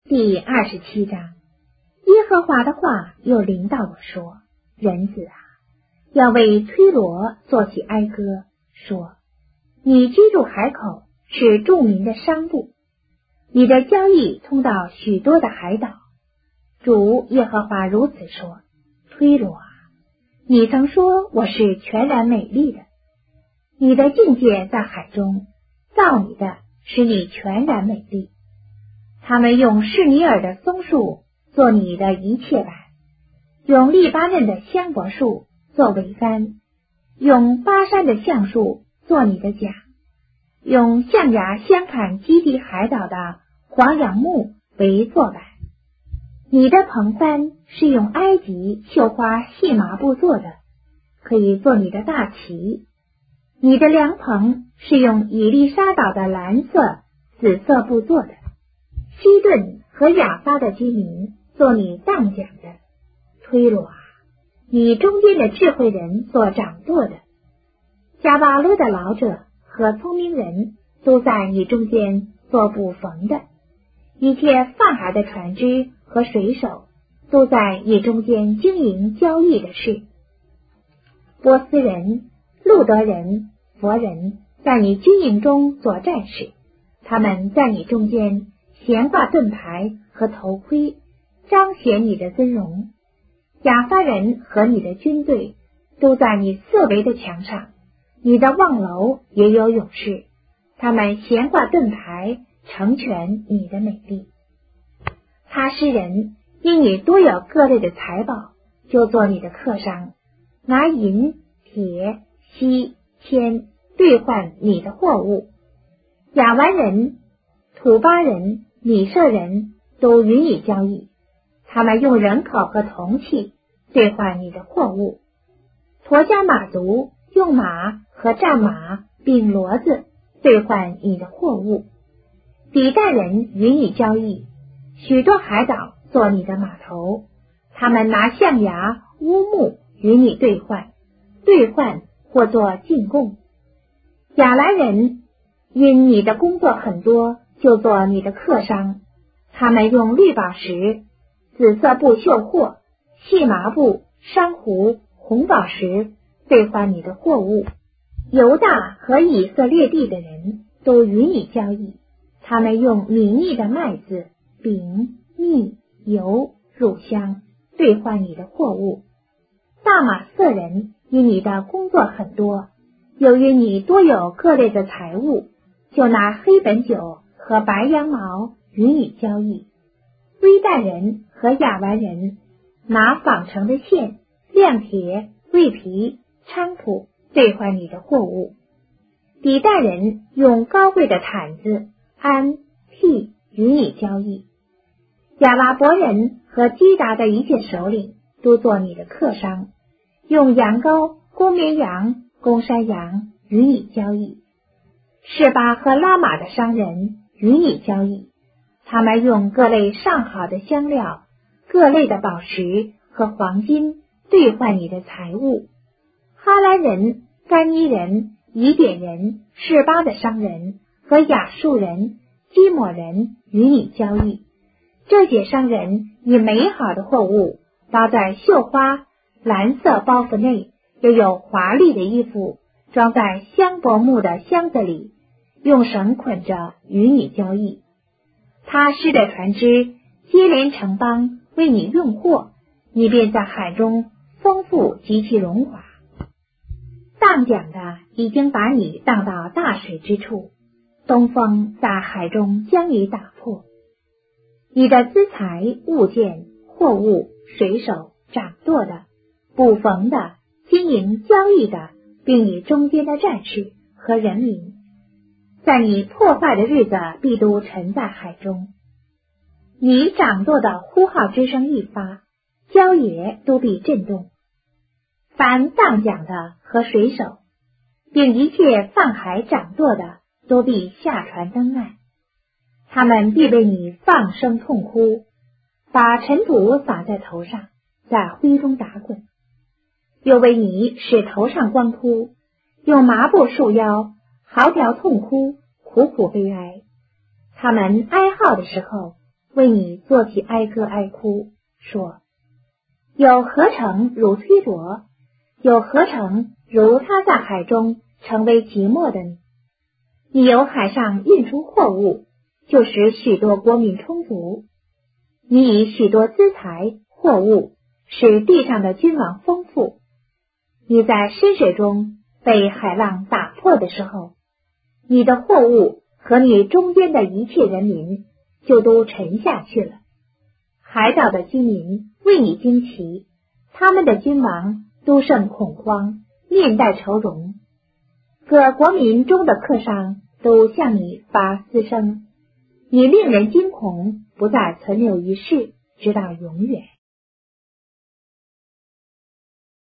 第27章，耶和华的话又临到我说：人子啊，要为推罗作起哀歌，说：你居住海口，是著名的商埠，你的交易通到许多的海岛。主耶和华如此说：推罗啊，你曾说我是全然美丽的，你的境界在海中，造你的使你全然美丽。他们用示尼尔的松树做你的一切板，用利巴嫩的香柏树做桅杆，用巴山的橡树做你的桨，用象牙相砍基地海岛的黄杨木为坐板。你的棚帆是用埃及绣花细麻布做的，可以做你的大旗。你的凉棚是用以利沙岛的蓝色、紫色布做的。西顿和亚发的居民做你当讲的。推罗啊，你中间的智慧人做掌舵的。加巴勒的老者和聪明人都在你中间做捕缝的。一切泛海的船只和水手都在你中间经营交易的事。波斯人、路德人、佛人在你军营中做战士，他们在你中间悬挂盾牌和头盔，彰显你的尊荣。亚发人和你的军队都在你四围的墙上，你的望楼也有勇士，他们悬挂盾牌，成全你的美丽。他施人因你多有各类的财宝，就做你的客商，拿银、铁、锡、铅兑换你的货物。亚完人、土巴人、米舍人都与你交易，他们用人口和铜器兑换你的货物。陀加马族用马和战马并骡子兑换你的货物。比旦人与你交易，许多海岛做你的码头，他们拿象牙、乌木与你兑换或做进贡。亚兰人因你的工作很多，就做你的客商，他们用绿宝石、紫色布绣货、细麻布、珊瑚、红宝石兑换你的货物。犹大和以色列地的人都与你交易，他们用米腻的麦子、饼、蜜、油、乳香兑换你的货物。大马色人因你的工作很多，由于你多有各类的财物，就拿黑本酒和白羊毛与你交易。微旦人和亚完人拿纺成的线、亮铁、桂皮、菖蒲兑换你的货物。比旦人用高贵的毯子、鞍、替与你交易。亚拉伯人和基达的一切首领都做你的客商，用羊羔、公绵羊、公山羊与你交易。示巴和拉玛的商人与你交易，他们用各类上好的香料、各类的宝石和黄金兑换你的财物。哈兰人、甘尼人、以典人、示巴的商人和亚述人、基抹人与你交易。这些商人以美好的货物包在绣花蓝色包袱内，又有华丽的衣服装在香柏木的箱子里，用绳捆着与你交易。他施的船只接连城邦为你运货，你便在海中丰富极其荣华。荡桨的已经把你荡到大水之处，东风在海中将你打破。你的资财、物件、货物、水手、掌舵的、捕缝的、经营交易的，并你中间的战士和人民，在你破坏的日子必都沉在海中。你掌舵的呼号之声一发，郊野都必震动。凡荡桨的和水手，并一切泛海掌舵的，都必下船登岸。他们必为你放声痛哭，把尘土撒在头上，在灰中打滚。又为你使头上光秃，用麻布束腰，嚎啕痛哭，苦苦悲哀。他们哀号的时候， 为你做起哀歌哀哭，说：有何成如崔罗？有何成如他在海中成为寂寞的你？你由海上运出货物，就使许多国民充足。你以许多资财货物，使地上的君王丰富。你在深水中被海浪打破的时候，你的货物和你中间的一切人民就都沉下去了。海岛的居民为你惊奇，他们的君王都甚恐慌，面带愁容。各国民中的客商都向你发嘶声，你令人惊恐，不再存留于世，直到永远。